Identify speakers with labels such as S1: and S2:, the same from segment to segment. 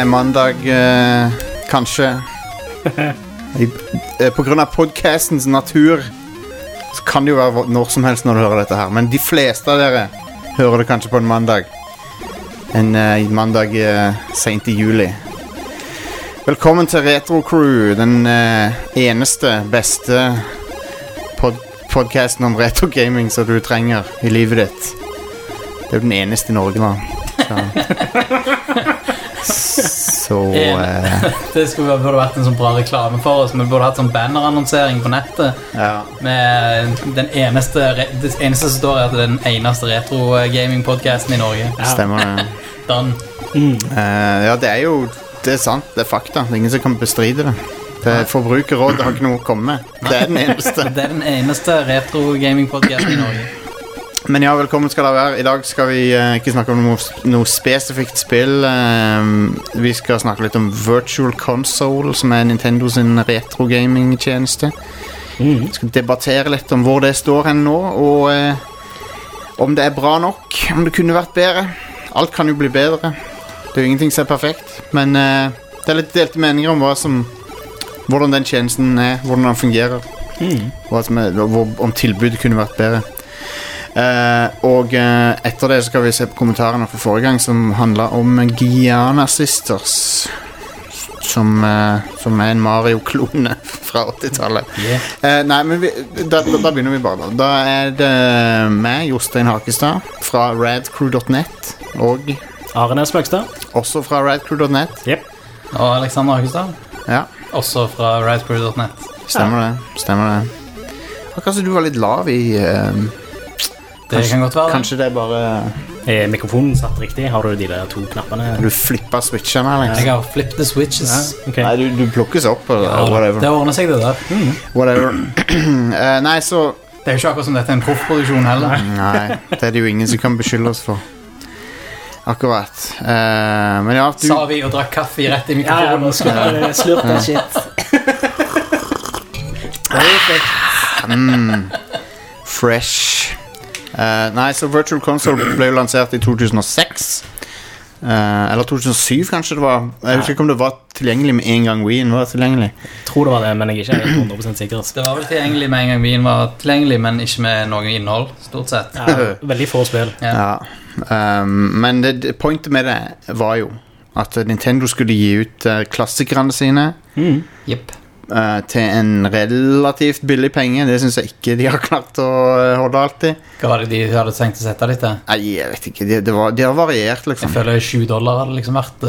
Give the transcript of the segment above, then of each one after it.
S1: mandag, kanskje. På grunn av podcastens natur så kan det jo være når som helst når du hører dette her. Men de fleste av dere hører det kanskje på en mandag. En mandag sent i juli. Velkommen til Retro Crew, den eneste, beste podcasten om retro gaming som du trenger i livet ditt. Det er jo den eneste i Norge da. Så
S2: det burde vært en sånn bra reklame for oss. Vi burde hatt sånn bannerannonsering på nettet.
S1: Ja.
S2: Med det eneste som står er at det er den eneste retro gaming podcasten i Norge.
S1: Ja. Stemmer det. Ja, det er jo det er sant, det er fakta. Det er ingen som kan bestride det. Det er forbrukerråd, det har ikke noe å komme med. Det er den eneste.
S2: Det er den eneste retro gaming podcasten i Norge.
S1: Men ja, velkommen skal dere være. I dag skal vi ikke snakke om noe spesifikt spill. Vi skal snakke litt om Virtual Console, som er Nintendo sin retro gaming tjeneste. Vi skal debattere litt om hvor det står hen nå, og om det er bra nok, om det kunne vært bedre. Alt kan jo bli bedre. Det er jo ingenting som er perfekt, men det er litt delte meninger om hvordan den tjenesten er, hvordan den fungerer, om tilbudet kunne vært bedre. Og etter det så skal vi se på kommentarene fra forrige gang som handler om Giana Sisters, som er en Mario-klone fra 80-tallet. Nei, men da begynner vi bare. Da er det meg, Jostein Hakestad, fra radcrew.net, og
S3: Arne Spøkstad,
S1: også fra radcrew.net.
S3: Yep.
S2: Og Alexander Hakestad,
S1: ja.
S2: Også fra radcrew.net.
S1: Stemmer det. Akkurat så du var litt lav i
S2: det kan godt være.
S1: Kanskje det er bare
S3: mikrofonen satt riktig. Har du de der to knappene?
S1: Du flippet switchene, Alex.
S2: Jeg har flipped the switches.
S3: Ja, okay.
S1: Nei, du plukkes opp whatever.
S2: Det ordner seg det der.
S1: Whatever. Nei, så
S2: det er jo ikke akkurat som dette er en proffproduksjon heller.
S1: Nei, det er det jo ingen som kan beskylde oss for. Akkurat. Men ja, du
S2: sa vi og drakk kaffe rett i mikrofonen.
S3: Ja, slurp den shit.
S1: Fresh. Nei, så Virtual Console ble jo lansert i 2006. Eller 2007 kanskje det var. Jeg husker ikke om det var tilgjengelig med en gang Wien var tilgjengelig.
S3: Jeg tror det var det, men jeg er ikke 100% sikker.
S2: Det var vel tilgjengelig med en gang Wien var tilgjengelig, men ikke med noe innhold, stort sett.
S3: Ja, veldig få spill.
S1: Ja. Men pointet med det var jo at Nintendo skulle gi ut klassikerne sine til en relativt billig penge. Det synes jeg ikke de har klart å holde alltid.
S2: Hva var det de hadde tenkt å sette litt til?
S1: Nei, jeg vet ikke. De har variert liksom.
S2: Jeg føler $7 hadde liksom vært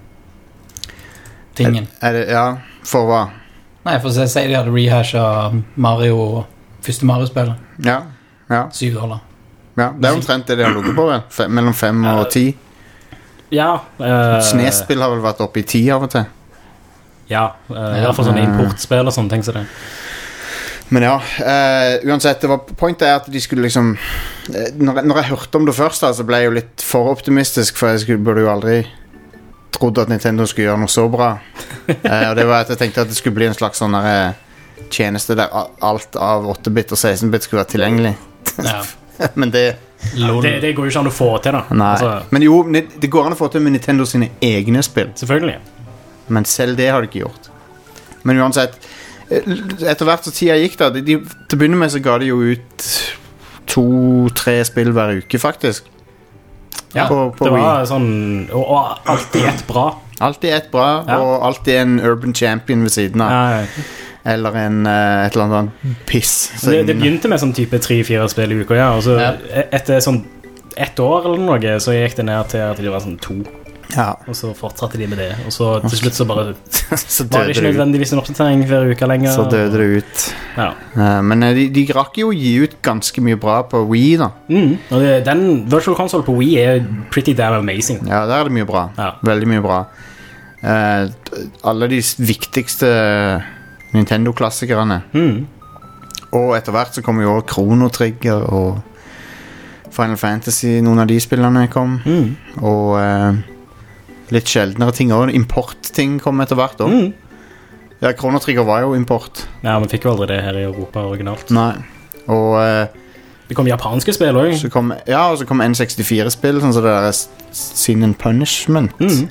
S2: tingen.
S1: Ja, for hva?
S2: Nei, for å si de hadde rehashet Mario, første Mario-spillet.
S1: Ja.
S2: $7.
S1: Ja, det er omtrent det de har lukket på vel. Mellom 5 og 10.
S3: Ja.
S1: Snespill har vel vært oppe i 10 av og til.
S3: Ja, i hvert fall sånne importspill og sånne ting så det.
S1: Men ja, uansett, pointet er at de skulle liksom når jeg hørte om det først da, så ble jeg jo litt for optimistisk, for jeg burde jo aldri trodd at Nintendo skulle gjøre noe så bra. Og det var at jeg tenkte at det skulle bli en slags sånn tjeneste der alt av 8-bit og 16-bit skulle være tilgjengelig.
S3: Ja.
S1: Men det
S3: går jo ikke an å få til da.
S1: Nei, altså, men jo, det går an å få til med Nintendo sine egne spill.
S3: Selvfølgelig.
S1: Men selv det har de ikke gjort. Men uansett, etter hvert så tida gikk da, til å begynne med så ga de jo ut 2-3 spill hver uke faktisk.
S3: Ja,
S1: på
S3: det var
S1: Wii.
S3: sånn, og alltid et bra.
S1: Alltid et bra, ja. Og alltid en urban champion ved siden av.
S3: Ja.
S1: Eller et eller annet piss.
S3: Det begynte med sånn type 3-4 spill i uka, ja. Og så etter sånn 1 år eller noe, så gikk det ned til at det var sånn 2.
S1: Ja.
S3: Og så fortsatte de med det. Og så til slutt så bare
S1: så
S3: var det ikke nødvendigvis en oppdatering hver uke lenger.
S1: Så døde det ut.
S3: Ja.
S1: Men de rakk jo å gi ut ganske mye bra på Wii da.
S3: Og den Virtual Console på Wii er pretty damn amazing.
S1: Ja, der er det mye bra.
S3: Ja.
S1: Veldig mye bra. Alle de viktigste Nintendo-klassikerne. Og etter hvert så kom jo også Chrono Trigger og Final Fantasy, noen av de spillene kom. Og litt sjeldnere ting også. Import-ting kom etter hvert også. Ja, Chrono Trigger var jo import.
S3: Ja, men fikk jo aldri det her i Europa originalt.
S1: Nei. Og
S3: det kom japanske spill også.
S1: og så kom N64-spill, sånn som det der Sin and Punishment.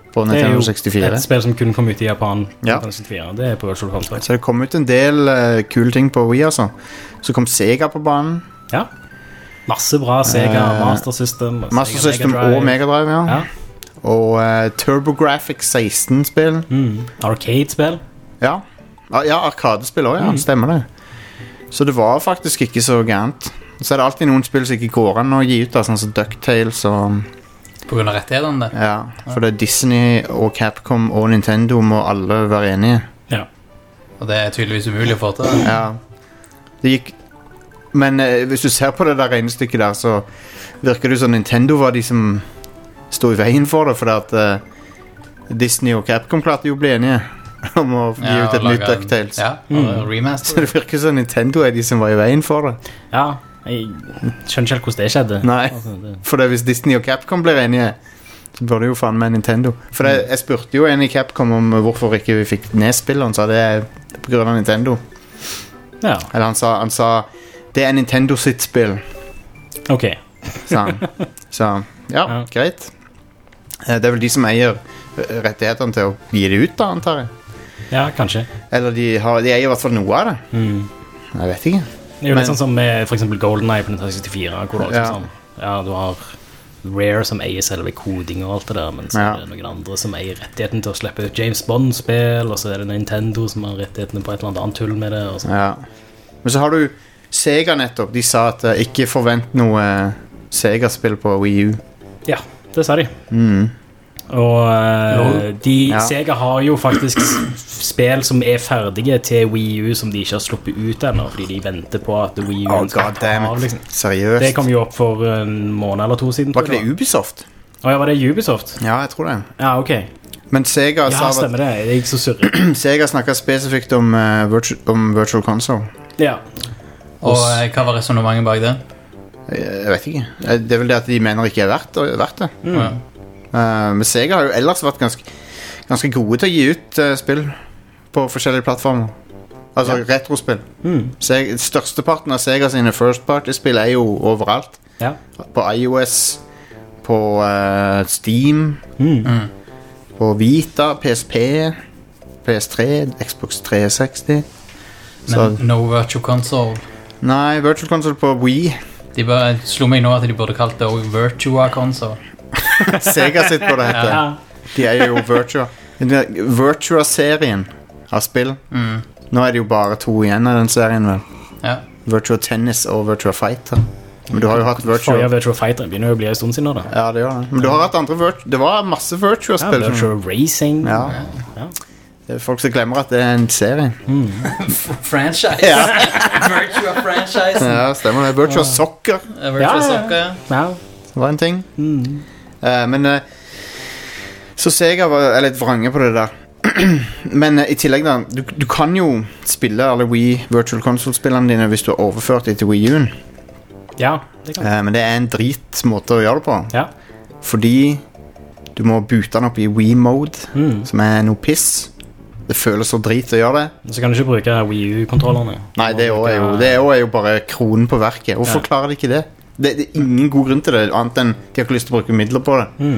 S1: på Nintendo 64.
S3: Et spill som kunne komme ut i Japan på
S1: Ja.
S3: Nintendo 64. Det på Virtual Console.
S1: Så det kom ut en del kule ting på Wii, altså. Så kom Sega på banen.
S3: Ja. Masse bra Sega, Master System,
S1: Master
S3: Sega
S1: System
S3: Mega Drive.
S1: og Mega Drive, ja.
S3: Ja.
S1: Og TurboGrafx 16-spill.
S3: Arcade-spill.
S1: Ja, Arkadespill også, ja. Stemmer det. Så det var faktisk ikke så gærent. Så er det alltid noen spill som ikke går an å gi ut, da, sånn som DuckTales og...
S2: På grunn av rettighetene det.
S1: Ja, for det er Disney og Capcom og Nintendo må alle være enige.
S3: Ja.
S2: Og det er tydeligvis umulig å få til.
S1: Ja. Det gikk... Men hvis du ser på det der regnestykket der, så virker det som Nintendo var de som stod i veien for det, for at Disney og Capcom klarte jo å bli enige om å gi ut et nytt DuckTales.
S2: Ja, og remaster.
S1: Så det virker som Nintendo er de som var i veien for det.
S3: Ja, jeg skjønner ikke helt hvordan det skjedde.
S1: Nei,
S3: Altså,
S1: for det, hvis Disney og Capcom blir enige, så burde det jo faen med Nintendo. For jeg spurte jo en i Capcom om hvorfor ikke vi fikk nedspill, og han sa det er på grunn av Nintendo.
S3: Ja,
S1: Eller han sa det er Nintendo sitt spill,
S3: ok.
S1: sa han. Så ja, greit. Det er vel de som eier rettighetene til å gi det ut da, antar jeg.
S3: Ja, kanskje.
S1: Eller de eier i hvert fall noe av det. Jeg vet ikke.
S3: Det er jo litt sånn som med for eksempel GoldenEye på Nintendo 64, hvor det er også sånn, du har Rare som eier selve koding og alt det der, men så er det noen andre som eier rettigheten til å slippe ut James Bond-spill, og så er det Nintendo som har rettighetene på et eller annet tull med det. Og sånn.
S1: Ja. Men så har du Sega nettopp. De sa at ikke forvent noe Sega-spill på Wii U.
S3: Ja, det sa de. Og Sega har jo faktisk spill som er ferdige til Wii U som de ikke har sluppet ut ennå, fordi de venter på at Wii U skal ta av, liksom.
S1: Seriøst.
S3: Det kom jo opp for en måned eller to siden.
S1: Var ikke det Ubisoft?
S3: Ja, var det Ubisoft?
S1: Ja, jeg tror det.
S3: Ja, ok.
S1: Men Sega sa
S3: stemmer det. Det gikk så surret.
S1: Sega snakket spesifikt om Virtual Console.
S3: Ja.
S2: Og hva var resonemanget bak det?
S1: Jeg vet ikke. Det er vel det at de mener ikke er verdt det. Men Sega har jo ellers vært ganske gode til å gi ut spill på forskjellige plattformer. Altså retrospill. Størsteparten av Sega sine first party-spill er jo overalt. På iOS, på Steam, på Vita, PSP, PS3, Xbox 360.
S2: Men no Virtual Console?
S1: Nei, Virtual Console på Wii.
S2: De bare slo meg nå at de burde kalt det Virtua Console.
S1: Sega sitt på det heter. De er jo Virtua. Virtua-serien av spill. Nå er det jo bare 2 igjen av den serien, vel. Virtua Tennis og Virtua Fighter. Men du har jo hatt
S3: Virtua Fighter begynner jo å bli en stund siden nå da.
S1: Ja, det gjør det. Men du har hatt andre Det var masse Virtua-spill.
S3: Ja, Virtua Racing.
S1: Ja. Det er folk som glemmer at det er en serie.
S2: Franchise. Virtua Franchise.
S1: Ja, stemmer det. Virtua Soccer.
S2: Virtua Soccer.
S3: Ja.
S1: Det var en ting. Men så Sega er litt vrange på det der. Men i tillegg da, du kan jo spille alle Wii Virtual Console-spillene dine hvis du har overført det til Wii U-en.
S3: Ja, det kan.
S1: Men det er en drit måte å gjøre det på.
S3: Ja.
S1: Fordi du må boote den opp i Wii-mode, som er noe piss. Det føles så drit å gjøre det.
S3: Så kan du ikke bruke Wii U-kontrollerne.
S1: Nei, det er jo bare kronen på verket. Hvorfor klarer de ikke det? Det er ingen god grunn til det, annet enn de har ikke lyst til å bruke midler på det.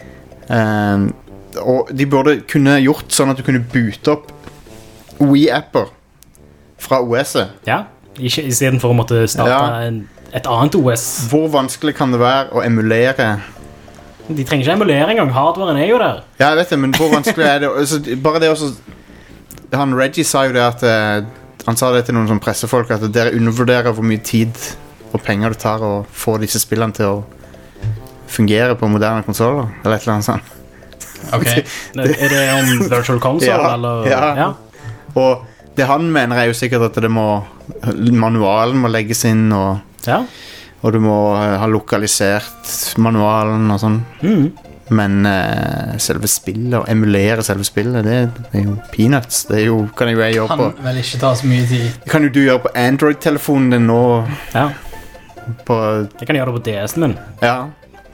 S1: Og de burde kunne gjort sånn at du kunne boote opp Wii-apper fra OS-et.
S3: Ja, i stedet for å måtte starte et annet OS.
S1: Hvor vanskelig kan det være å emulere?
S3: De trenger ikke emulere engang, hardwaren er jo der.
S1: Ja, jeg vet det, men hvor vanskelig er det? Altså, bare det også... Reggie sa jo det at... han sa det til noen sånn pressefolk, at dere undervurderer hvor mye tid og penger det tar å få disse spillene til å fungere på moderne konsoler, eller et eller annet sånt.
S2: Ok.
S3: Er det om Virtual Console, eller?
S1: Ja. Og det han mener er jo sikkert at manualen må legges inn, og du må ha lokalisert manualen og sånn. Men selve spillet, å emulere selve spillet, det er jo peanuts. Det kan jo jeg gjøre på...
S2: Kan vel ikke ta så mye tid.
S1: Det kan jo du gjøre på Android-telefonen din nå.
S3: Ja. Jeg kan gjøre det på DS-en min.
S1: Ja.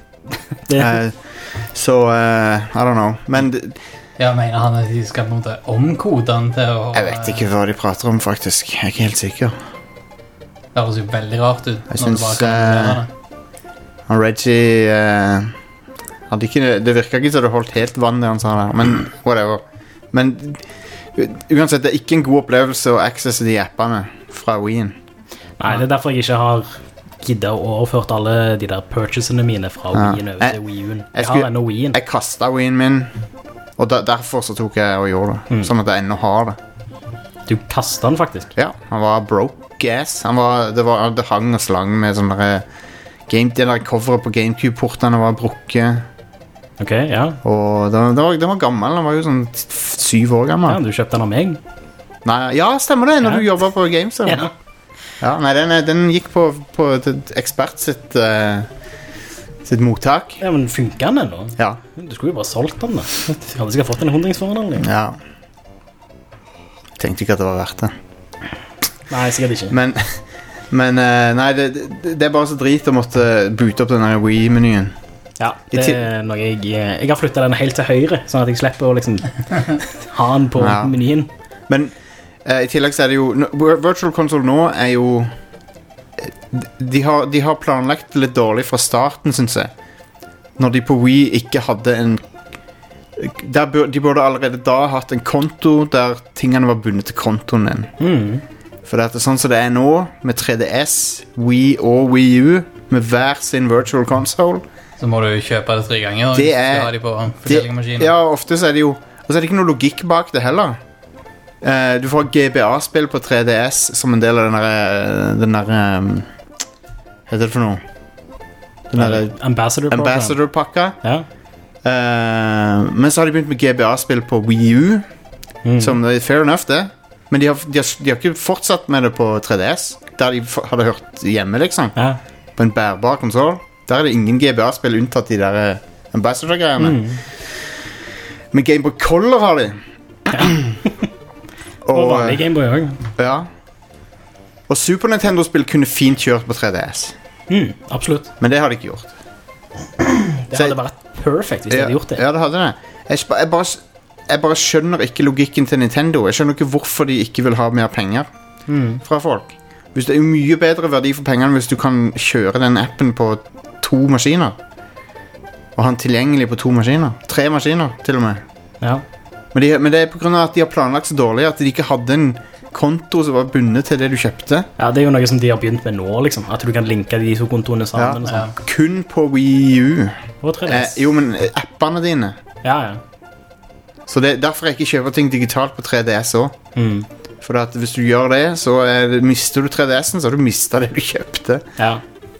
S1: Så, I don't know. Men...
S2: Jeg mener han at de skal på en måte omkode den til å...
S1: Jeg vet ikke hva de prater om, faktisk. Jeg er ikke helt sikker.
S2: Det høres jo veldig rart ut.
S1: Jeg synes... Reggie... Det virket ikke så det holdt helt vann det han sa der, men whatever. Men uansett, det er ikke en god opplevelse å accesse de appene fra Wii'en.
S3: Nei, det er derfor jeg ikke har giddet å overført alle de der purchasene mine fra Wii'en over til Wii U-en. Jeg har ennå Wii'en.
S1: Jeg kastet Wii'en min, og derfor så tok jeg og gjorde det. Sånn at jeg ennå har det.
S3: Du kastet den faktisk?
S1: Ja, han var broke ass. Det hang og slang med sånne det der coveret på GameCube-portene var brukket.
S3: Ok, ja.
S1: Og den var gammel, den var jo sånn 7 år gammel.
S3: Ja, du kjøpte den av meg?
S1: Nei, ja, stemmer det, når du jobbet på GameStop. Ja, nei, den gikk på et ekspert sitt mottak.
S3: Ja, men funker den ennå?
S1: Ja.
S3: Du skulle jo bare solgt den da. Jeg hadde sikkert fått en 100-kroner.
S1: Ja. Jeg tenkte ikke at det var verdt det.
S3: Nei, sikkert ikke.
S1: Men nei, det er bare så drit å måtte boote opp denne Wii-menyen.
S3: Ja, det er noe jeg har flyttet den helt til høyre, sånn at jeg slipper å liksom ha den på menyen. Men i tillegg så er det jo Virtual Console nå er jo de har planlagt litt dårlig fra starten, synes jeg. Når de på Wii ikke hadde de burde allerede da hatt en konto der tingene var bundet til kontoen din. For det er sånn som det er nå, med 3DS, Wii og Wii U, med hver sin Virtual Console.
S2: Så må du kjøpe det 3 ganger, og ha de på forskjellige maskiner.
S1: Ja, ofte så er det jo, og så er det ikke noe logikk bak det heller. Du får GBA-spill på 3DS som en del av den der hva heter det for noe? Den der Ambassador-pakka. Ja. Men så har de begynt med GBA-spill på Wii U, som er fair enough det. Men de har ikke fortsatt med det på 3DS, der de hadde hørt hjemme, liksom. Ja. På en bærbar konsol. Der er det ingen GBA-spill unntatt de der Ambassador-greiene. Men Game Boy Color har de.
S3: Og vanlig Game Boy også.
S1: Ja. Og Super Nintendo-spill kunne fint kjørt på 3DS.
S3: Absolutt.
S1: Men det har de ikke gjort.
S3: Det hadde vært perfekt hvis de hadde gjort det.
S1: Ja, det hadde det. Jeg bare skjønner ikke logikken til Nintendo. Jeg skjønner ikke hvorfor de ikke vil ha mer penger fra folk. Det er jo mye bedre verdi for pengene hvis du kan kjøre den appen på 2 maskiner. Og ha den tilgjengelig på 2 maskiner. 3 maskiner, til og med. Ja. Men det er på grunn av at de har planlagt så dårlig at de ikke hadde en konto som var bundet til det du kjøpte.
S3: Ja, det er jo noe som de har begynt med nå, liksom. At du kan linke de 2 kontoene sammen. Ja.
S1: Kun på Wii U.
S3: Og 3DS.
S1: Jo, men appene dine.
S3: Ja.
S1: Så derfor jeg ikke kjøper ting digitalt på 3DS også. For at hvis du gjør det, så mister du 3DS-en, så har du mistet det du kjøpte. Ja.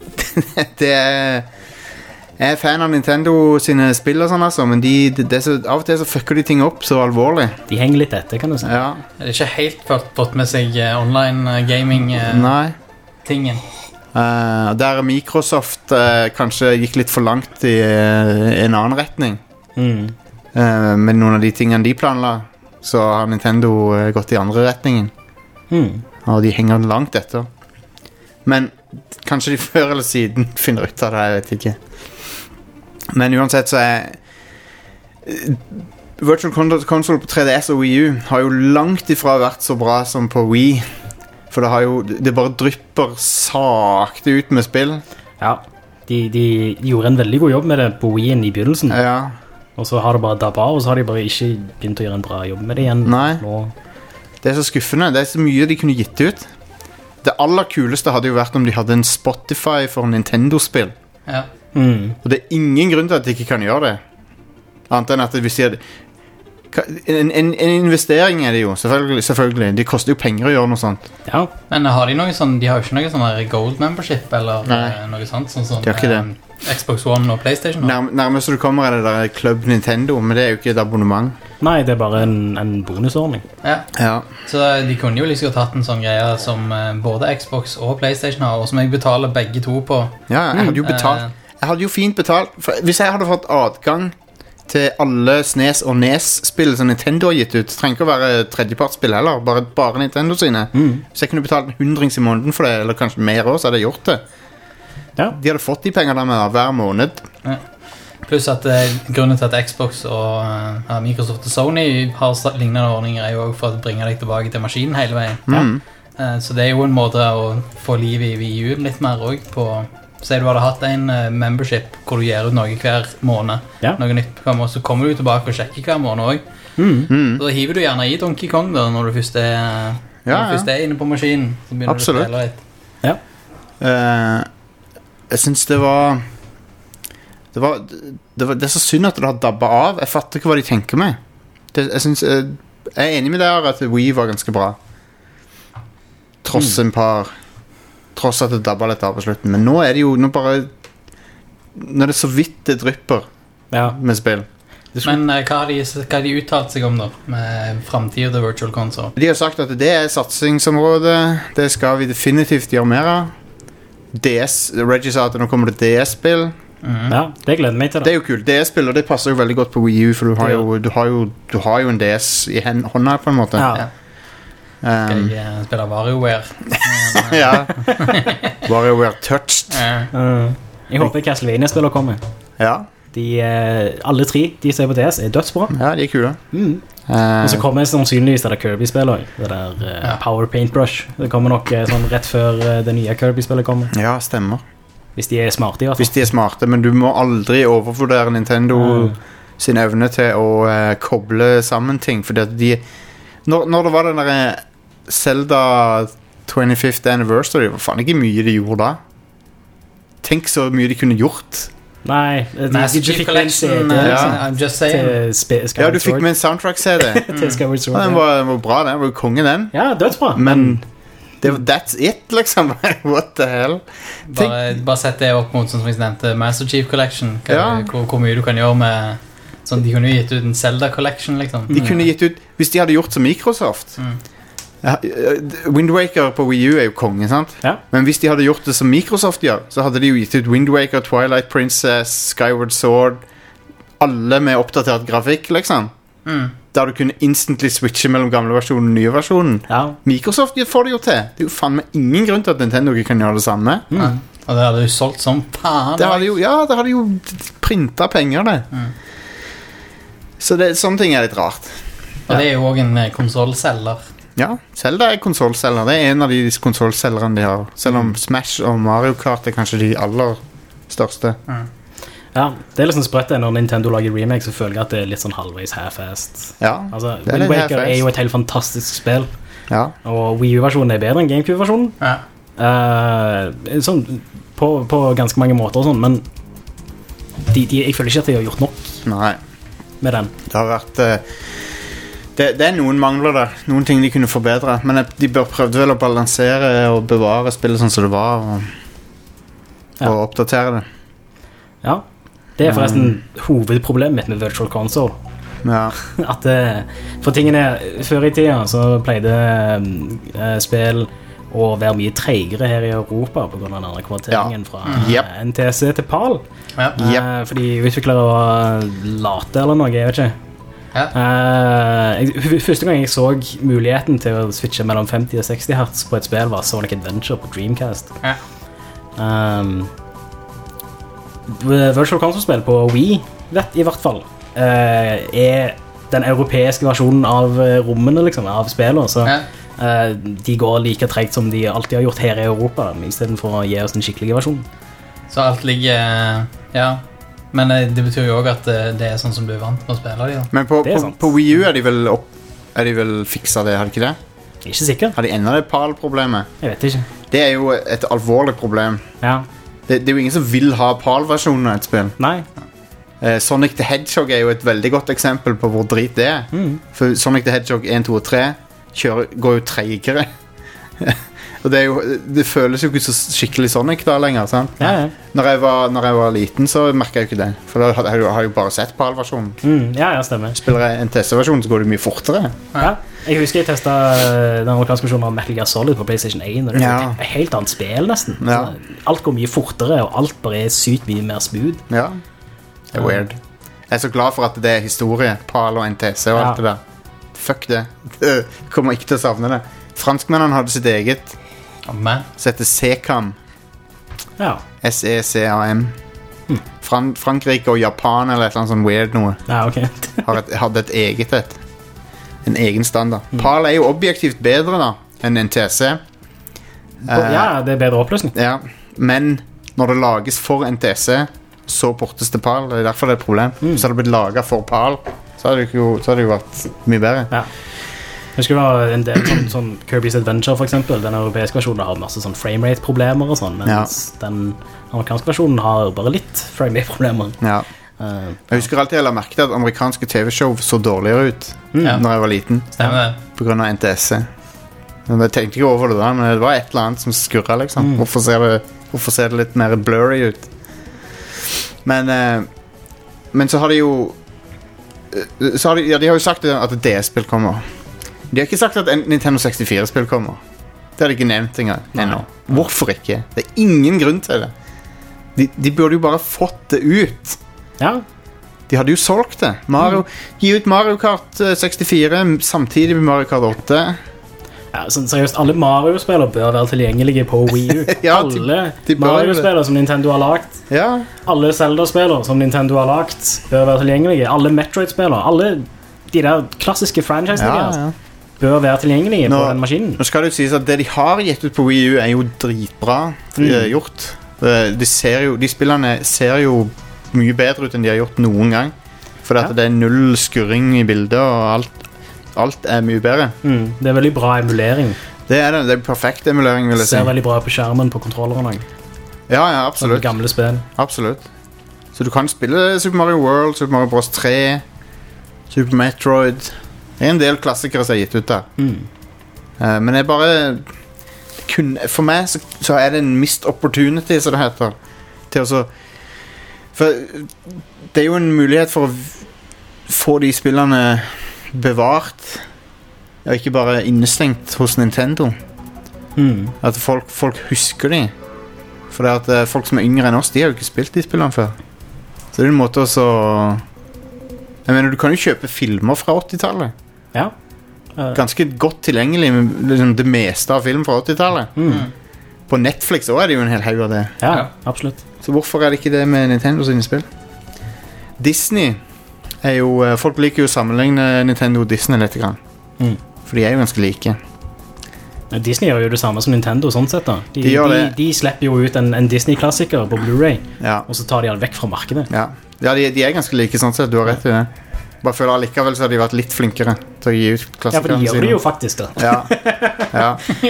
S1: Jeg er fan av Nintendo sine spill og sånn, altså, men av og til så fucker de ting opp så alvorlig.
S3: De henger litt etter, kan du si.
S1: Ja.
S2: Det er ikke helt fått med seg online gaming-tingen.
S1: Der Microsoft kanskje gikk litt for langt i en annen retning. Med noen av de tingene de planla, så har Nintendo gått i andre retningen. Og de henger langt etter. Men kanskje de før eller siden finner ut av det, jeg vet ikke. Men uansett så Virtual Console på 3DS og Wii U har jo langt ifra vært så bra som på Wii. For det bare drypper sakte ut med spill. Ja,
S3: de gjorde en veldig god jobb med det på Wii-en i begynnelsen.
S1: Ja.
S3: Og så har det bare dabba, og så har de bare ikke begynt å gjøre en bra jobb med det igjen.
S1: Nei, det er så skuffende. Det er så mye de kunne gitt ut. Det aller kuleste hadde jo vært om de hadde en Spotify for Nintendo-spill. Ja. Og det er ingen grunn til at de ikke kan gjøre det. Annet enn at hvis de hadde en investering er det jo, selvfølgelig. Det koster jo penger å gjøre noe sånt.
S2: Ja. Men har de noe sånn, de har jo ikke noe sånn gold membership eller noe sånt, sånn Xbox One og PlayStation?
S1: Nærmest du kommer er det der Club Nintendo, men det er jo ikke et abonnement.
S3: Nei, det er bare en bonusordning.
S2: Ja. Så de kunne jo liksom tatt en sånn greie som både Xbox og PlayStation har, og som jeg betaler begge to på.
S1: Ja, jeg hadde jo betalt. Jeg hadde jo fint betalt. Hvis jeg hadde fått adgang til alle SNES og NES-spill som Nintendo har gitt ut, det trenger ikke å være tredjepartsspill heller, bare Nintendo sine. Hvis jeg kunne betalt 100 i måneden for det, eller kanskje mer også, så hadde jeg gjort det. Ja. De hadde fått de pengene med hver måned.
S2: Ja. Pluss at grunnen til at Xbox og Microsoft og Sony har lignende ordninger er jo også for å bringe deg tilbake til maskinen hele veien. Så det er jo en måte å få liv i Wii U litt mer også på Si du hadde hatt en membership hvor du gjør ut noe hver måned, noe nytt kommer, så kommer du tilbake og sjekker hver måned også. Så hiver du gjerne i Donkey Kong da, når du først er inne på maskinen, så begynner du å spille litt.
S1: Jeg synes det er så synd at det har dabbet av. Jeg fatter ikke hva de tenker med. Jeg er enig med deg at Wii var ganske bra. Tross at det dabba litt av på slutten. Men nå er det jo Nå er det så vidt det drypper med spill.
S2: Men hva har de uttalt seg om da med fremtiden til Virtual Console?
S1: De har sagt at det er satsingsområdet. Det skal vi definitivt gjøre mer av. Reggie sa at nå kommer det DS-spill.
S3: Ja, det gleder meg til.
S1: Det er jo kult. DS-spill, og det passer jo veldig godt på Wii U, for du har jo en DS i hånda på en måte.
S2: Skal jeg spille WarioWare?
S1: Ja. WarioWare Touched.
S3: Jeg håper Castlevania-spiller kommer.
S1: Ja.
S3: Alle tre de ser på DS er dødsbra.
S1: Ja, de er kule.
S3: Og så kommer sannsynligvis det der Kirby-spillet, det der Power Paintbrush. Det kommer nok sånn rett før det nye Kirby-spillet kommer.
S1: Ja, stemmer.
S3: Hvis de er smarte i hvert fall.
S1: Hvis de er smarte, men du må aldri overvurdere Nintendo sin evne til å koble sammen ting, fordi at når det var den der Zelda 25th Anniversary, var faen ikke mye de gjorde da. Tenk så mye de kunne gjort.
S3: Nei,
S2: Master Chief Collection, I'm just saying.
S1: Ja, du fikk med en soundtrack-CD.
S3: Til Skyward Sword.
S1: Den var bra, den var jo kongen den.
S3: Ja, dødsbra.
S1: Men that's it, liksom. What the hell?
S2: Bare sett det opp mot, sånn som vi nevnte, Master Chief Collection. Hvor mye du kan gjøre med sånn, de kunne jo gitt ut en Zelda Collection, liksom.
S1: De kunne gitt ut, hvis de hadde gjort som Microsoft. Wind Waker på Wii U er jo kongen, sant?
S3: Ja.
S1: Men hvis de hadde gjort det som Microsoft gjør, så hadde de jo gitt ut Wind Waker, Twilight Princess, Skyward Sword, alle med oppdatert grafikk, liksom. Der du kunne instantly switche mellom gamle versjonen og nye versjonen. Microsoft får det jo til. Det er jo faen meg ingen grunn til at Nintendo ikke kan gjøre det samme.
S2: Og det hadde jo solgt som faen.
S1: Det hadde jo printet penger, det. Så sånne ting er litt rart.
S2: Og det er jo også en konsolselger.
S1: Ja, Zelda er konsolselger. Det er en av de konsolselgerne de har. Selv om Smash og Mario Kart er kanskje de aller største.
S3: Ja, det er liksom sprøtt når Nintendo lager remake, så føler jeg at det er litt sånn halvveis half-assed.
S1: Ja,
S3: altså, Wind Waker er jo et helt fantastisk spill.
S1: Ja.
S3: Og Wii U-versjonen er bedre enn GameCube-versjonen. Sånn, på ganske mange måter og sånn, men jeg føler ikke at de har gjort nok.
S1: Nei.
S3: Med den.
S1: Det har vært det er noen mangler der. Noen ting de kunne forbedre. Men de bør prøve vel å balansere og bevare spillet sånn som det var, og oppdatere det.
S3: Ja. Det er forresten hovedproblemet mitt med Virtual Console.
S1: Ja.
S3: At for tingene før i tiden så pleide spill å være mye treigere her i Europa på grunn av denne konverteringen fra NTSC til PAL. Fordi utviklere var late eller noe, jeg vet ikke. Første gang jeg så muligheten til å switche mellom 50 og 60 Hz på et spill var Sonic Adventure på Dreamcast. Virtual Console-spill på Wii, i hvert fall, er den europeiske versjonen av rommene, liksom, av spillet, så de går like tregt som de alltid har gjort her i Europa, i stedet for å gi oss en skikkelig versjon.
S2: Så alt ligger, men det betyr jo også at det er sånn som du er vant med å spille de, da.
S1: Men på Wii U er de vel fikset det, har de ikke det?
S3: Ikke sikker.
S1: Har de enda det PAL-problemet?
S3: Jeg vet ikke.
S1: Det er jo et alvorlig problem.
S3: Ja.
S1: Det er jo ingen som vil ha PAL-versjonen av et spill.
S3: Nei.
S1: Sonic the Hedgehog er jo et veldig godt eksempel på hvor drit det er. For Sonic the Hedgehog 1, 2 og 3 går jo treigere. Og det føles jo ikke så skikkelig Sonic da lenger, sant?
S3: Ja.
S1: Når jeg var liten så merket jeg ikke det. For da har jeg jo bare sett PAL-versjonen.
S3: Ja, stemmer.
S1: Spiller jeg en TS-versjon så går det mye fortere.
S3: Ja. Jeg husker jeg testet den amerikanske versjonen av Metal Gear Solid på PlayStation 1, og det er et helt annet spill nesten. Alt går mye fortere, og alt bare er sykt mye mer smooth. Ja,
S1: det er weird. Jeg er så glad for at det er historie, PAL og NTC og alt det der. Fuck det. Jeg kommer ikke til å savne det. Franskmennene hadde sitt eget, som heter SECAM. SECAM. Frankrike og Japan eller et eller annet sånn weird noe. Hadde et eget et. En egen standard. PAL er jo objektivt bedre da enn NTSC.
S3: Ja, det er bedre oppløsning.
S1: Ja, men når det lages for NTSC, så portes til PAL. Det derfor det et problem. Så hadde det blitt laget for PAL, så hadde det jo vært mye bedre.
S3: Ja. Jeg husker det var en del sånn Kirby's Adventure for eksempel. Den europeiske versjonen har masse sånn framerate-problemer og sånn, mens den amerikanske versjonen har bare litt framerate-problemer.
S1: Ja. Jeg husker alltid jeg la merke til at amerikanske TV-show så dårligere ut når jeg var liten.
S2: Stemmer.
S1: På grunn av NTSC. Men jeg tenkte ikke over det da, men det var et eller annet som skurret liksom. Hvorfor ser det litt mer blurry ut? Men så har de jo de har jo sagt at DS-spill kommer. De har ikke sagt at Nintendo 64-spill kommer. Det har de ikke nevnt engang ennå. Hvorfor ikke? Det er ingen grunn til det. De burde jo bare fått det ut.
S3: Ja.
S1: De hadde jo solgt det. Gi ut Mario Kart 64 samtidig med Mario Kart 8.
S3: Ja, sånn, seriøst, alle Mario-spillere bør være tilgjengelige på Wii U.
S1: Ja,
S3: alle Mario-spillere som Nintendo har lagt.
S1: Ja.
S3: Alle Zelda-spillere som Nintendo har lagt bør være tilgjengelige. Alle Metroid-spillere. Alle de der klassiske franchisene bør være tilgjengelige på den maskinen. Nå
S1: skal det jo sies at det de har gitt ut på Wii U er jo dritbra gjort. De spillerne ser jo mye bedre ut enn de har gjort noen gang. For at det er null skurring i bildet, og alt er mye bedre.
S3: Det er veldig bra emulering.
S1: Det er perfekt emulering, vil jeg si.
S3: Ser veldig bra på skjermen på kontrolleren.
S1: Ja, absolutt.
S3: Som gamle spill.
S1: Absolutt. Så du kan spille Super Mario World, Super Mario Bros. 3, Super Metroid. Det er en del klassikere som er gitt ut der. Men jeg bare for meg så er det en missed opportunity, som det heter, til å så. For det er jo en mulighet for å få de spillene bevart, og ikke bare innestengt hos Nintendo. At folk husker de. For det at folk som er yngre enn oss, de har jo ikke spilt de spillene før. Så det er en måte også. Jeg mener, du kan jo kjøpe filmer fra 80-tallet.
S3: Ja.
S1: Ganske godt tilgjengelig med liksom det meste av film fra 80-tallet. På Netflix også er det jo en hel haug av det.
S3: Ja, absolutt.
S1: Så hvorfor er det ikke det med Nintendo sine spill? Disney er jo. Folk liker jo å sammenligne Nintendo og Disney litt grann. For de er jo ganske like.
S3: Disney gjør jo det samme som Nintendo sånn sett da. De slipper jo ut en Disney-klassiker på Blu-ray, og så tar de den vekk fra markedet.
S1: Ja, de er ganske like sånn sett, du har rett i det. Bare føler allikevel så har de vært litt flinkere til å gi ut klassikerne sine.
S3: Ja, for de gjør det jo faktisk da.
S1: Ja.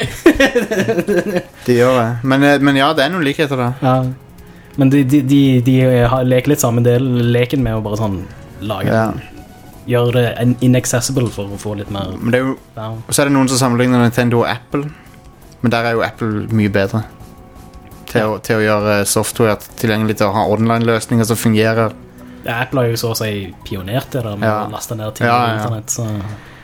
S1: De gjør det. Men ja, det er noen likheter da.
S3: Ja. Men de leker litt sammen leken med å bare sånn lage gjør det inaccessible for å få litt mer.
S1: Men det er jo, og så er det noen som sammenligner Nintendo og Apple. Men der er jo Apple mye bedre til å gjøre software tilgjengelig til å ha online-løsninger som fungerer.
S3: Ja, Apple har jo så å si pionert det der med å laste ned ting på internett. Så.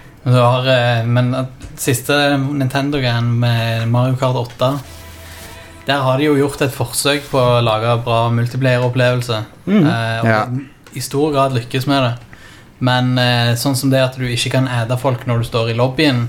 S2: Men siste Nintendo-greien med Mario Kart 8, der har de jo gjort et forsøk på å lage bra multiplayer-opplevelse. Og i stor grad lykkes med det. Men sånn som det at du ikke kan æde folk når du står i lobbyen,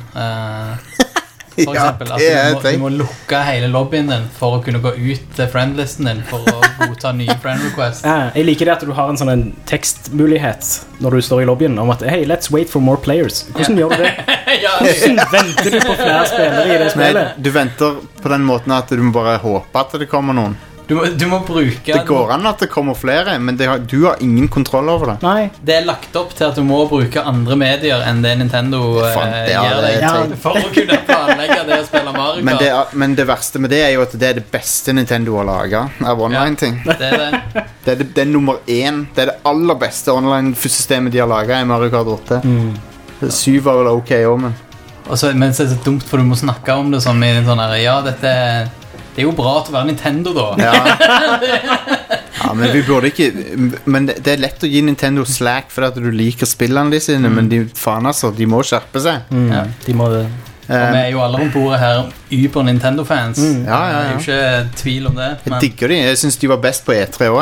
S2: for eksempel, du må lukke hele lobbyen din for å kunne gå ut til friendlisten din for å godta nye friend requests.
S3: Jeg liker det at du har en sånn tekstmulighet når du står i lobbyen om at hey, let's wait for more players. Hvordan gjør du det? Hvordan venter du på flere spillere i det spillet?
S1: Nei, du venter på den måten at du må bare håpe at det kommer noen.
S2: Du må bruke.
S1: Det går an at det kommer flere, men du har ingen kontroll over det.
S2: Nei. Det er lagt opp til at du må bruke andre medier enn det Nintendo gjør deg for å kunne planlegge det å spille Mario Kart.
S1: Men det verste med det er jo at det er det beste Nintendo har laget av online-ting. Det er nummer 1. Det er det aller beste online-systemet de har laget i Mario Kart 8. 7 var vel ok også,
S2: men så er det så dumt, for du må snakke om det som i en sånn her, det er jo bra til å være Nintendo da. Men vi burde ikke. Men det er lett å gi Nintendo slack for at du liker spillene de sine, men de må skjerpe seg.
S3: De må det.
S2: Og vi er jo alle om bordet her Uber Nintendo-fans. Det er jo ikke tvil om det.
S1: Jeg digger de. Jeg synes de var best på E3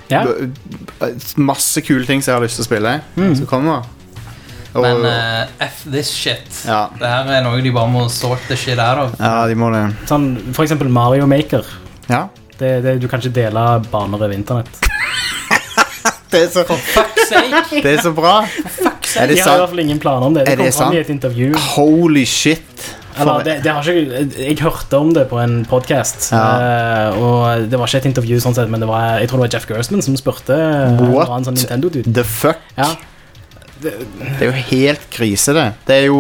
S1: også. Masse kule ting som jeg har lyst til å spille. Så kommer
S2: men F this shit. Det her er noe de bare må sort the shit out of.
S1: Ja, de må det.
S3: Sånn, for eksempel Mario Maker. Du kan ikke dele baner over internett.
S1: Det er så
S2: for fuck's sake.
S1: Det er så bra.
S2: For fuck's sake.
S3: De har i hvert fall ingen planer om det. Det kom fram i et intervju.
S1: Holy shit.
S3: Eller, det har ikke, jeg hørte om det på en podcast, og det var ikke et intervju sånn sett, men jeg tror det var Jeff Gerstmann som spurte
S1: What
S3: en sånn Nintendo-dude.
S1: The fuck?
S3: Ja.
S1: Det er jo helt krise det. Det er jo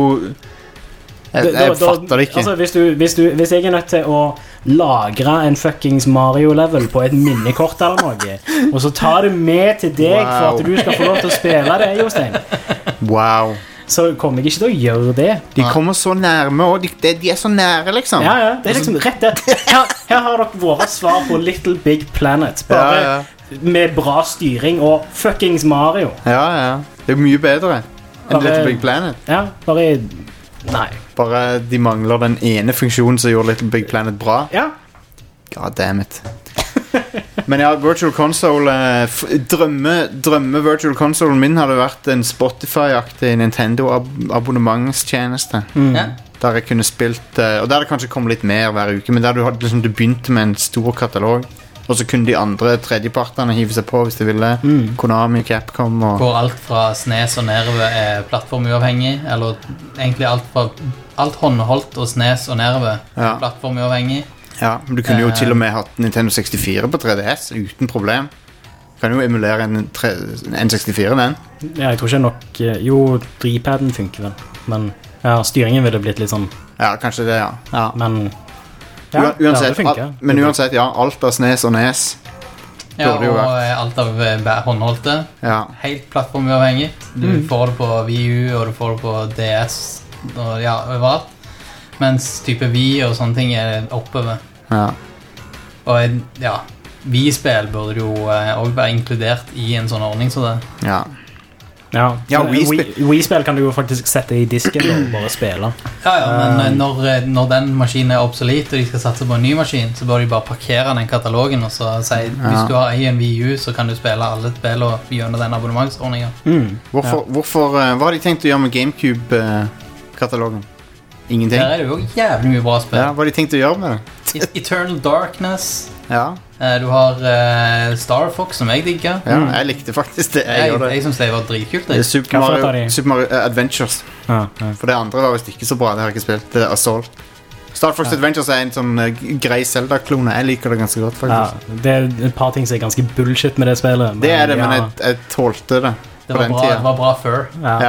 S1: Jeg fatter det ikke.
S3: Altså, hvis jeg er nødt til å lagre en fuckings Mario-level på et minnekort eller noe, og så tar det med til deg for at du skal få lov til å spille det, Jostein.
S1: Wow.
S3: Så kommer jeg ikke til å gjøre det.
S1: De kommer så nærme, og de er så nære, liksom.
S3: Ja, det er liksom rett det. Her har dere våre svar på Little Big Planet. Bare med bra styring og fuckings Mario.
S1: Ja. Det er mye bedre enn Little Big Planet.
S3: Ja, Nei.
S1: Bare de mangler den ene funksjonen som gjorde Little Big Planet bra.
S3: Ja.
S1: God damn it. Men ja, Virtual Console drømme Virtual Console min hadde vært en Spotify-aktig Nintendo abonnementstjeneste. Der jeg kunne spilt, og der det kanskje kom litt mer hver uke, men der du begynte med en stor katalog, og så kunne de andre tredjepartene hive seg på hvis de ville. Konami, Capcom og...
S2: Hvor alt fra SNES og nedover er plattformuavhengig, eller egentlig alt håndholdt og SNES og nedover er plattformuavhengig.
S1: Ja, men du kunne jo til og med hatt Nintendo 64 på 3DS uten problem. Du kan jo emulere en N64 den.
S3: Ja, jeg tror ikke nok. Jo, D-paden funker vel, men styringen ville blitt litt sånn. Ja,
S1: kanskje det, ja.
S3: Men
S1: uansett, uansett, alt av SNES og NES.
S2: Ja, og alt av håndholdte. Helt plattformuavhengig. Du får det på Wii U, og du får det på DS, og overalt. Mens type Wii og sånne ting er oppover. Og Wii-spill burde jo også være inkludert i en sånn ordning så det.
S3: Wii-spill kan du jo faktisk sette i disken og bare spille.
S2: Men når den maskinen er obsolet og de skal satse på en ny maskin, så bør de bare parkere den katalogen og så si, hvis du har en Wii U så kan du spille alle spill og gjennom den abonnementsordningen.
S1: Hva har de tenkt å gjøre med GameCube-katalogen? Ingenting.
S2: Der er det jo jævlig mye bra spill.
S1: Hva har de tenkt å gjøre med det?
S2: Eternal Darkness. Du har Star Fox, som jeg digger.
S1: Jeg likte faktisk det.
S2: Jeg synes det var dritkult.
S1: Super Mario Adventures. For det andre var vist ikke så bra. Det har jeg ikke spilt. Det er Assault. Star Fox Adventures er en sånn grei Zelda-klone. Jeg liker det ganske godt, faktisk.
S3: Det er et par ting som er ganske bullshit med det spillet.
S1: Det er det, men jeg tålte det.
S2: Det var bra fur.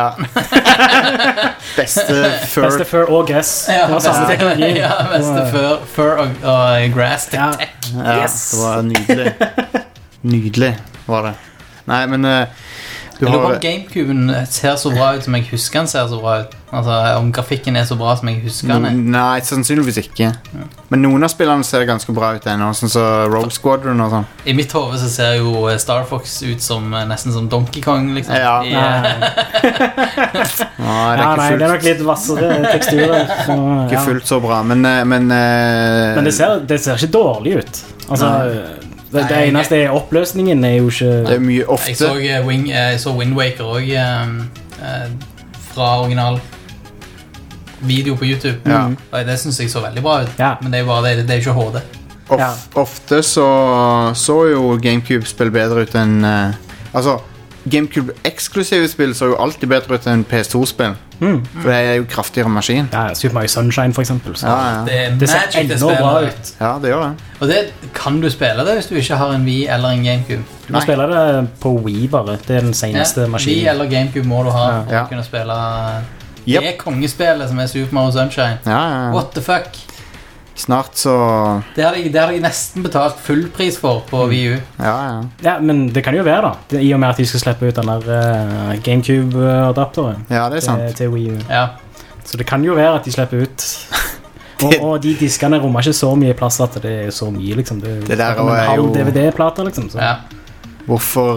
S1: Beste
S3: fur og gress. Det var samme teknologi.
S2: Beste fur og grass tech.
S1: Det var nydelig var det. Nei, men
S2: jeg lurer på om GameCuben ser så bra ut som jeg husker den ser så bra ut. Altså om grafikken er så bra som jeg husker den.
S1: Nei, sannsynligvis ikke. Men noen av spillene ser ganske bra ut ennå, sånn som Rogue Squadron og sånn.
S2: I mitt hode så ser jo Star Fox ut som nesten som Donkey Kong, liksom.
S3: Nei, det er nok litt vassere teksturer.
S1: Ikke fullt så bra, men
S3: det ser ikke dårlig ut. Altså... Det eneste er oppløsningen er jo ikke...
S1: Det er mye ofte.
S2: Jeg så Wind Waker også fra original video på YouTube. Og det synes jeg så veldig bra ut. Men det er bare det er ikke HD.
S1: Ofte så jo GameCube-spill bedre ut enn... Altså, GameCube-eksklusive spill så jo alltid bedre ut enn PS2-spill. For det er jo kraftigere maskin.
S3: Super Mario Sunshine for eksempel.
S2: Det ser enda bra ut.
S1: Ja, det gjør det.
S2: Og det kan du spille det hvis du ikke har en Wii eller en GameCube.
S3: Du må spille det på Wii bare. Det er den seneste maskinen.
S2: Wii eller GameCube må du ha for å kunne spille det kongespillet som er Super Mario Sunshine. What the fuck?
S1: Snart så...
S2: Det har de nesten betalt full pris for på Wii U.
S3: Ja, men det kan jo være da. I og med at de skal slippe ut den der GameCube-adapteren.
S1: Ja, det er sant.
S3: Til Wii U. Så det kan jo være at de slipper ut. Og de diskene rommer ikke så mye plass at det er så mye, liksom. Det
S1: der
S3: er en halv DVD-plater, liksom. Så.
S1: Hvorfor...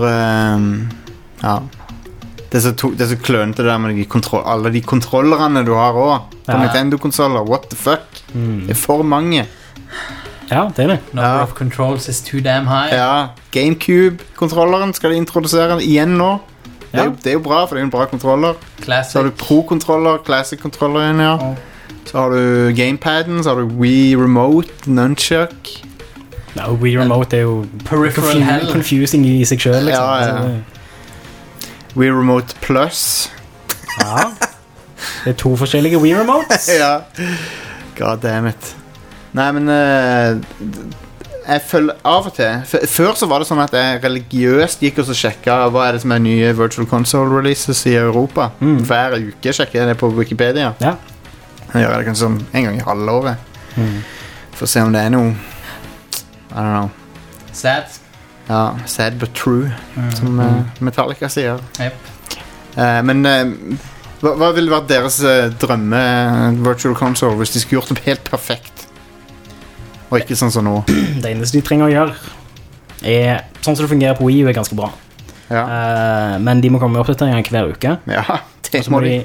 S1: Det er så klønete det der med alle de kontrollerne du har også på Nintendo-konsoler. What the fuck? Det er for mange.
S3: Ja, det er det.
S2: Number of controls is too damn high.
S1: GameCube-kontrolleren skal de introdusere igjen nå. Det er jo bra, for det er en bra kontroller.
S2: Classic.
S1: Så har du Pro-kontroller, Classic-kontroller igjen, Så har du Gamepaden, så har du Wii Remote, Nunchuck.
S3: Wii Remote er jo confusing i seg selv, liksom.
S1: Wii Remote Plus.
S3: Det 2 forskjellige Wii Remotes.
S1: Ja. God damn it. Nei, men jeg føler av og til før så var det sånn at jeg religiøst gikk og så sjekket hva er det som er nye Virtual Console releases i Europa. Hver uke sjekker jeg det på Wikipedia.
S3: Ja.
S1: Jeg gjør det kanskje sånn en gang i halvåret for å se om det er noe I don't know.
S2: Sad.
S1: Ja, sad but true, som Metallica sier.
S2: Yep.
S1: Men hva ville vært deres drømme Virtual Console hvis de skulle gjort det helt perfekt? Og ikke sånn som nå.
S3: Det eneste de trenger å gjøre er, sånn som det fungerer på Wii U er ganske bra.
S1: Ja.
S3: Men de må komme med oppdateringer hver uke.
S1: Ja, det
S3: må de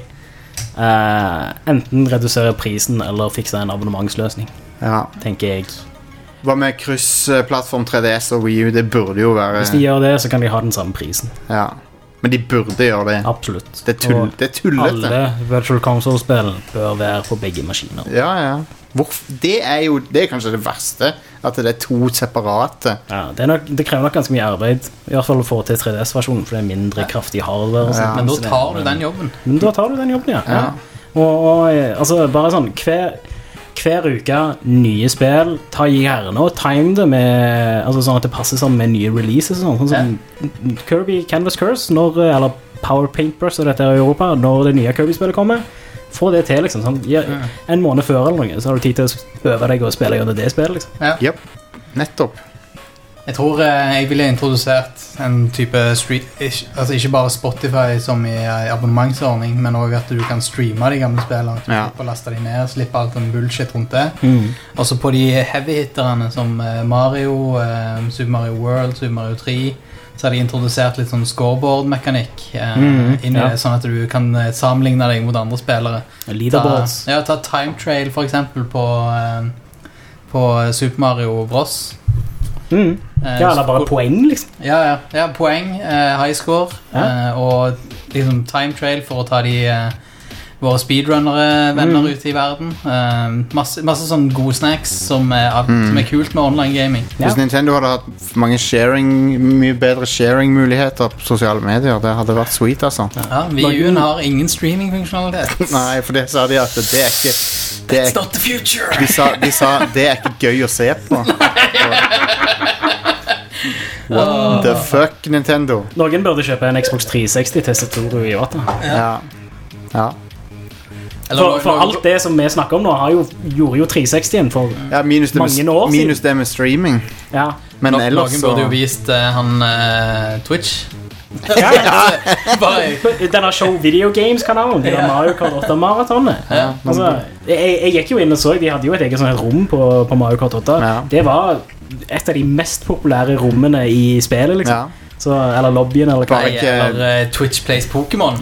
S3: enten redusere prisen eller fikse en abonnementsløsning.
S1: Ja.
S3: Tenker jeg.
S1: Hva med kryssplattform 3DS og Wii U? Det burde jo være...
S3: Hvis de gjør det, så kan de ha den samme prisen.
S1: Ja, men de burde gjøre det.
S3: Absolutt.
S1: Det er tullete.
S3: Alle Virtual Console-spill bør være på begge maskiner.
S1: Ja, ja. Det er kanskje det verste, at det er 2 separate.
S3: Ja, det krever nok ganske mye arbeid, i hvert fall å få til 3DS-versjonen, for det er mindre kraftig hardware.
S2: Ja. Men da tar du den jobben.
S3: Ja. Og altså, bare sånn, hver uke nye spill, ta gjerne og time det med, altså sånn at det passer sammen med nye releases og sånn Kirby Canvas Curse eller Power Paintbrush og dette i Europa, når det nye Kirby-spillet kommer, få det til liksom sånn, en måned før eller noe, så har du tid til å øve deg og spille gjennom det spillet liksom.
S2: Ja.
S1: Yep. Nettopp.
S2: Jeg tror jeg ville introdusert en type altså ikke bare Spotify som i abonnementsordning, men også at du kan streame de gamle spillene, at du slipper å laste de ned, slippe alt den bullshit rundt det. Også på de heavy-hitterne som Mario, Super Mario World, Super Mario 3, så har de introdusert litt sånn scoreboard-mekanikk inn i det, sånn at du kan sammenligne deg mot andre spillere.
S3: Leaderboards.
S2: Ta Time Trail for eksempel på Super Mario Bros.
S3: Ja, eller bare poeng liksom.
S2: Ja, poeng, high score og liksom time trail for å ta de våre speedrunnere venner ute i verden. Masse sånn gode snacks som er kult med online gaming.
S1: Hvis Nintendo hadde hatt mye bedre sharing-muligheter på sosiale medier, det hadde vært sweet, altså.
S2: Ja, Wii U har ingen streaming-funksjonalitet.
S1: Nei, for det sa de at det er ikke...
S2: That's not the future!
S1: De sa det er ikke gøy å se på. What the fuck, Nintendo?
S3: Noen burde kjøpe en Xbox 360 til Satoru Iwata.
S1: Ja.
S3: For alt det som vi snakker om nå gjorde jo 360-en for mange år siden.
S1: Minus det med streaming.
S3: Ja.
S1: Men ellers
S2: noen burde jo vist han Twitch.
S3: Denne Show Video Games-kanalen, de Mario Kart 8-maratonet. Altså, jeg gikk jo inn og så, de hadde jo et eget sånn rom på Mario Kart 8. Det var et av de mest populære rommene i spillet, liksom. Så, eller lobbyen, eller hva.
S2: Eller Twitch Plays Pokémon.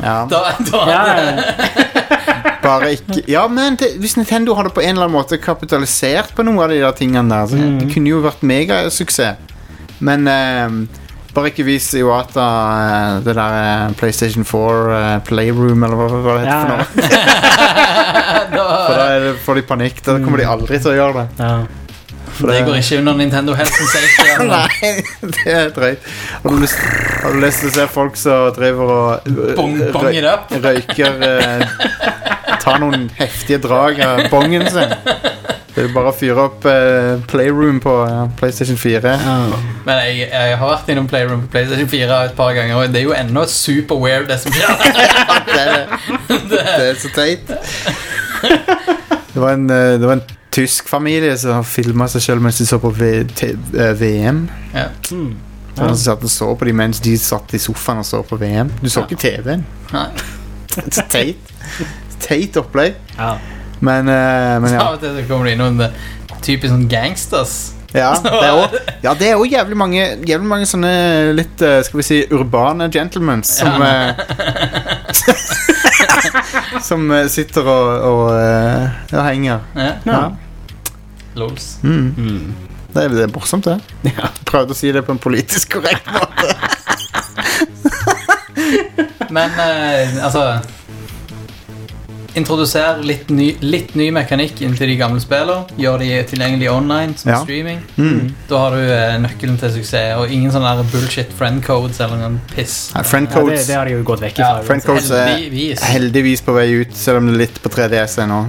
S1: Bare ikke... Ja, men hvis Nintendo hadde på en eller annen måte kapitalisert på noen av de der tingene der, så det kunne jo vært megasuksess. Men bare ikke vis Iwata det der PlayStation 4 Playroom, eller hva det heter for noe. For da får de panikk, da kommer de aldri til å gjøre det.
S2: Det går ikke under Nintendo Health and Safety.
S1: Nei, det er drøyt. Har du lyst til å se folk som driver og røyker tar noen heftige drag av bongen sin? Det er bare å fyre opp Playroom på PlayStation 4.
S2: Men jeg har vært innom Playroom på PlayStation 4 et par ganger, og det er jo ennå super weird det som skjer.
S1: Det er så teit. Det var en tysk familie som filmet seg selv mens de så på VM. De satt og så på de mens de satt i sofaen og så på VM. Du så ikke TV-en.
S2: Nei.
S1: Det er teit opplegg. Men ja.
S2: Så kommer det inn noen typisk sånn gangsters.
S1: Ja, det er jo jævlig mange sånne litt, skal vi si, urbane gentlemen som som sitter og henger.
S2: Lols.
S1: Det er morsomt, det. Jeg prøvde å si det på en politisk korrekt måte.
S2: Men, altså introduserer litt ny mekanikk inn til de gamle spillene, gjør de tilgjengelig online som streaming. Da har du nøkkelen til suksess, og ingen sånne der bullshit friendcodes eller noen piss.
S3: Friendcodes, det har de jo gått vekk ifra.
S1: Friendcodes er heldigvis på vei ut, selv om det er litt på 3DS nå.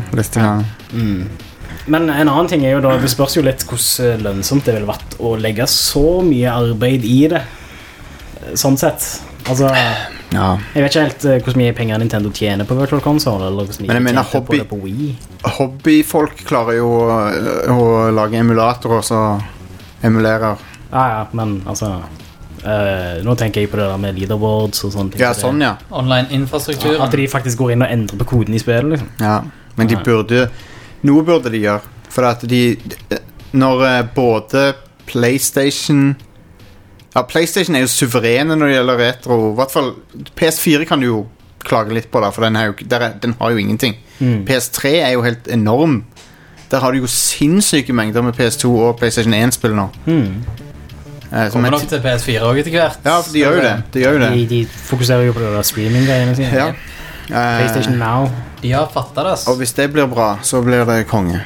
S3: Men en annen ting er jo da, det spørs jo litt hvordan lønnsomt det ville vært å legge så mye arbeid i det, sånn sett. Altså, jeg vet ikke helt hvor mye penger Nintendo tjener på Virtual Console, eller hvor mye
S1: tjener på det på Wii. Hobbyfolk klarer jo å lage emulatorer som emulerer.
S3: Ja, men altså nå tenker jeg på det der med leaderboards og sånne ting.
S1: Ja, sånn, ja.
S2: Online-infrastrukturen.
S3: At de faktisk går inn og endrer på koden i spillet, liksom.
S1: Ja, men de burde noe burde de gjøre, for at når både PlayStation er jo suverene når det gjelder retro. I hvert fall PS4 kan du jo klage litt på da, for den har jo ingenting. PS3 er jo helt enorm. Der har du jo sinnssyke mengder med PS2 og PlayStation 1-spill nå.
S2: Kommer nok til PS4 også etter hvert.
S1: Ja, de gjør jo det.
S3: De fokuserer jo på det der streaming-greiene sine.
S1: Ja.
S3: PlayStation Now.
S2: De har fattet det.
S1: Og hvis det blir bra, så blir det konge.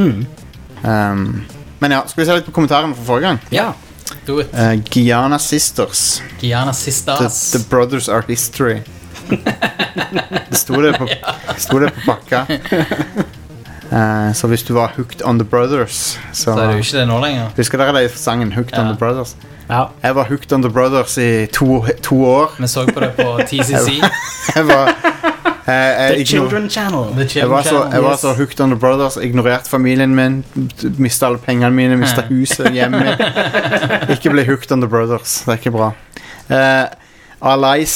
S1: Men ja, skal vi se litt på kommentarene fra forrige gang?
S2: Ja.
S1: Giana Sisters. The Brothers Are History. Det stod det på pakka. Så hvis du var hooked on the Brothers, så
S2: er det jo ikke det nå lenger.
S1: Husker dere det i sangen Hooked on the Brothers?
S3: Ja.
S1: Jeg var hooked on the Brothers i to år.
S2: Vi så på det på TCC.
S3: The Children Channel.
S1: Jeg var så hooked on the Brothers. Ignorert familien min, mistet alle pengene mine, mistet huset, hjemme. Ikke ble hooked on the Brothers. Det er ikke bra. Alais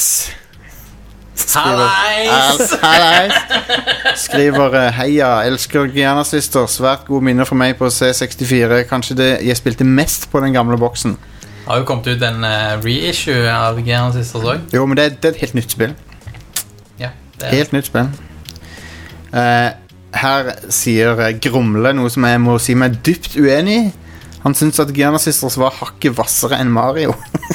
S1: skriver heia, elsker Giana Sister. Svært gode minner for meg på C64. Kanskje det jeg spilte mest på den gamle boksen.
S2: Har jo kommet ut en reissue av Giana Sisters også.
S1: Jo, men det er et helt nytt spill. Helt nytt spill. Her sier Grumle noe som jeg må si meg dypt uenig i. Han synes at Giana Sisters var hakket vassere enn Mario.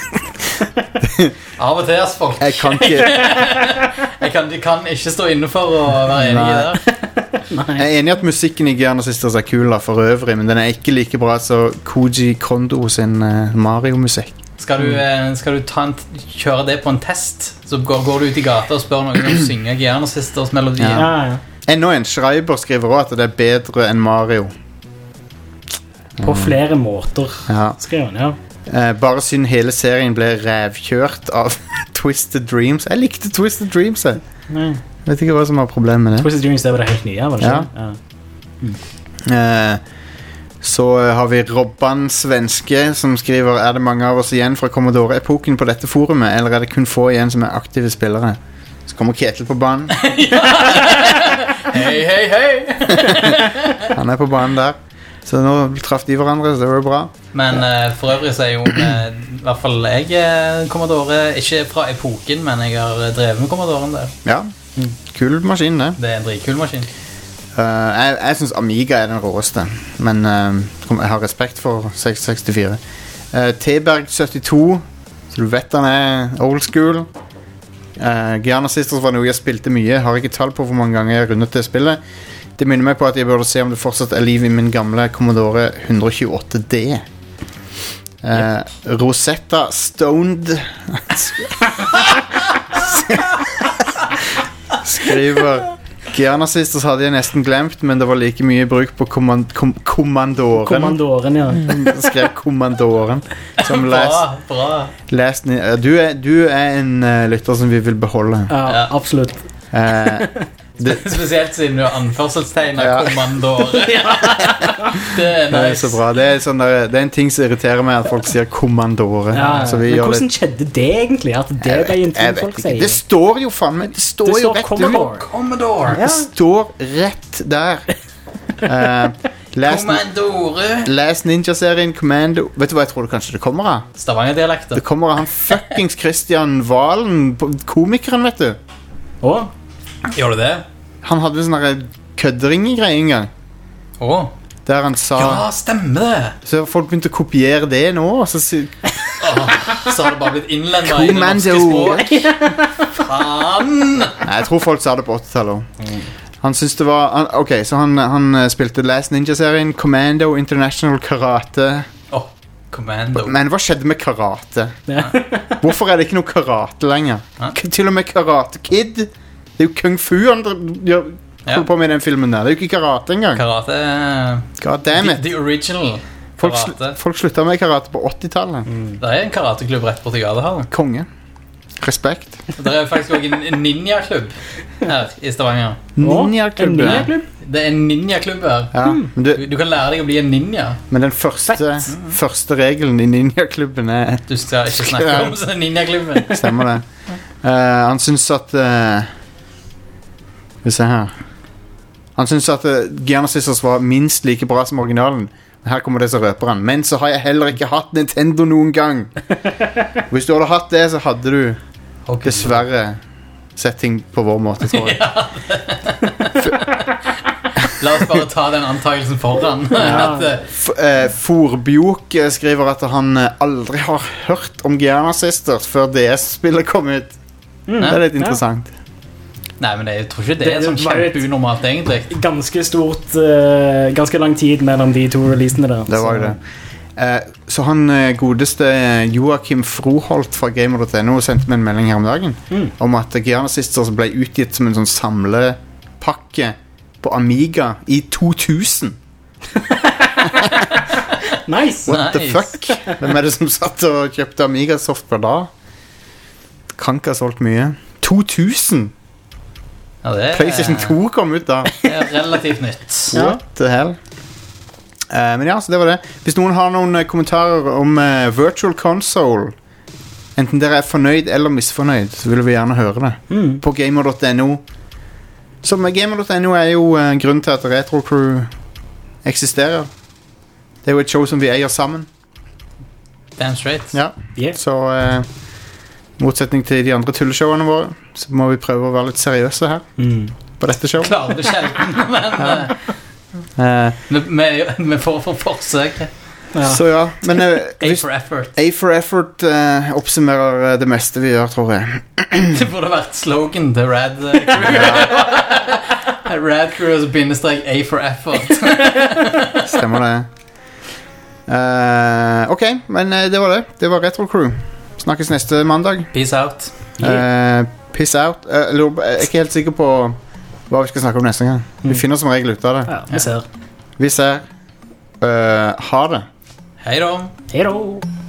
S2: Av og til, folk.
S1: Jeg kan ikke
S2: De kan ikke stå inne for å være enig i det.
S1: Jeg er enig i at musikken i Giana Sisters er kul for øvrig, men den er ikke like bra som Koji Kondo sin Mario-musikk.
S2: Skal du kjøre det på en test, så går du ut i gata og spør noen om å synge Giana Sisters melodien.
S3: Ja.
S1: Enda en Schreiber skriver også at det er bedre enn Mario.
S3: På flere måter, skriver han,
S1: bare synd hele serien ble revkjørt av Twisted Dreams. Jeg likte Twisted Dreams, jeg. Vet ikke hva som var problemet med det.
S3: Twisted Dreams, det var det helt nye, var det ikke?
S1: Så har vi Robban Svenske som skriver: er det mange av oss igjen fra Commodore-epoken på dette forumet, eller er det kun få igjen som er aktive spillere? Så kommer Ketil på banen.
S2: Hei.
S1: Han er på banen der. Så nå traff de hverandre, så det var jo bra.
S2: Men for øvrig så er jo i hvert fall jeg Commodore, ikke fra epoken, men jeg har drevet med Commodoren der.
S1: Ja, kul maskin det.
S2: Det er en dritkul maskin.
S1: Jeg synes Amiga er den råeste, men jeg har respekt for 664. T-Berg 72, så du vet han er old school. Giana Sisters var noe jeg spilte mye. Har ikke tall på hvor mange ganger jeg rundet det spillet. Det minner meg på at jeg burde se om det fortsatt er liv i min gamle Commodore 128D. Rosetta Stoned skriver: Giana Sisters hadde jeg nesten glemt, men det var like mye bruk på Kommandoren.
S3: Kommandoren, ja.
S1: Skrev Kommandoren. Som
S2: bra.
S1: Du er en lytter som vi vil beholde.
S3: Ja, absolutt.
S2: Spesielt siden du har anførselstegn av Kommandore. Det er nice.
S1: Det er så bra. Det er en ting som irriterer meg, at folk sier Kommandore.
S3: Men hvordan skjedde det egentlig? At det ble en ting folk sier?
S1: Det står jo faen meg. Det står jo rett
S2: Commodore.
S1: Det står rett der. Les Ninja-serien Commando. Vet du hva jeg tror det kanskje det kommer av?
S2: Stavanger-dialekter.
S1: Det kommer av han fuckings Christian Valen, komikeren, vet du.
S2: Gjør du det?
S1: Han hadde sånne køddering-greier en gang. Der han sa...
S2: Ja, stemmer det.
S1: Så folk begynte å kopiere det nå. Så
S2: har det bare blitt innlendet i det norske språk. Faen!
S1: Nei, jeg tror folk sa det på 80-tallet. Han synes det var ok, så han spilte Last Ninja-serien, Commando, International Karate.
S2: Commando.
S1: Men hva skjedde med karate? Hvorfor er det ikke noe karate lenger? Til og med Karate Kid. Det er jo kung fu han holder på med i den filmen der. Det er jo ikke karate engang.
S2: Karate
S1: God damn it.
S2: The original karate.
S1: Folk slutta med karate på 80-tallet.
S2: Det er en karateklubb rett borti gata her.
S1: Konge. Respekt.
S2: Det er faktisk også en ninjaklubb her i Stavanger.
S1: Ninjaklubb?
S2: Det er en ninjaklubb her.
S1: Ja,
S2: du kan lære deg å bli en ninja.
S1: Men den første regelen i ninjaklubben er
S2: du skal ikke snakke om sånn ninjaklubben.
S1: Stemmer det. Han synes at vi ser her. Han synes at Giana Sisters var minst like bra som originalen. Her kommer det som røper han. Men så har jeg heller ikke hatt Nintendo noen gang. Hvis du hadde hatt det, så hadde du dessverre sett ting på vår måte, tror jeg.
S2: La oss bare ta den antakelsen foran.
S1: Forbjok skriver at han aldri har hørt om Giana Sisters før DS-spillet kom ut. Det er litt interessant.
S2: Nei, men jeg tror ikke det er sånn kjempeunormalt egentlig.
S3: Ganske stort, ganske lang tid mellom de to releasene der.
S1: Det var jo det. Så han godeste Joachim Froholt fra Gamer.no sendte meg en melding her om dagen om at Giana Sisters ble utgitt som en sånn samlepakke på Amiga i 2000.
S3: Nice.
S1: What the fuck? Hvem er det som satt og kjøpte Amiga-software da? Kan ikke ha solgt mye. 2000?
S2: Ja,
S1: PlayStation 2 kom ut da.
S2: Det er relativt nytt.
S1: What the hell? Men ja, så det var det. Hvis noen har noen kommentarer om Virtual Console, enten dere er fornøyd eller misfornøyd, så vil vi gjerne høre det på gamer.no. Som gamer.no er jo grunnen til at Retro Crew eksisterer. Det er jo et show som vi eier sammen.
S2: Damn straight.
S1: Ja, så motsetning til de andre tulleshowene våre, så må vi prøve å være litt seriøse her på dette showet.
S2: Klarer det sjelden, men vi får for forsøk.
S1: Så ja, men
S2: A for effort.
S1: A for effort oppsummerer det meste vi gjør, tror jeg.
S2: Det burde vært slogan til Rad Crew. Rad Crew bindestrek A for effort.
S1: Stemmer det. Ok, men det var det. Det var Retro Crew. Snakkes neste mandag.
S2: Peace out.
S1: Peace out. Jeg er ikke helt sikker på hva vi skal snakke om neste gang. Vi finner som regel ut av det.
S3: Ja, vi ser.
S1: Ha det.
S2: Hei da.
S3: Hei da.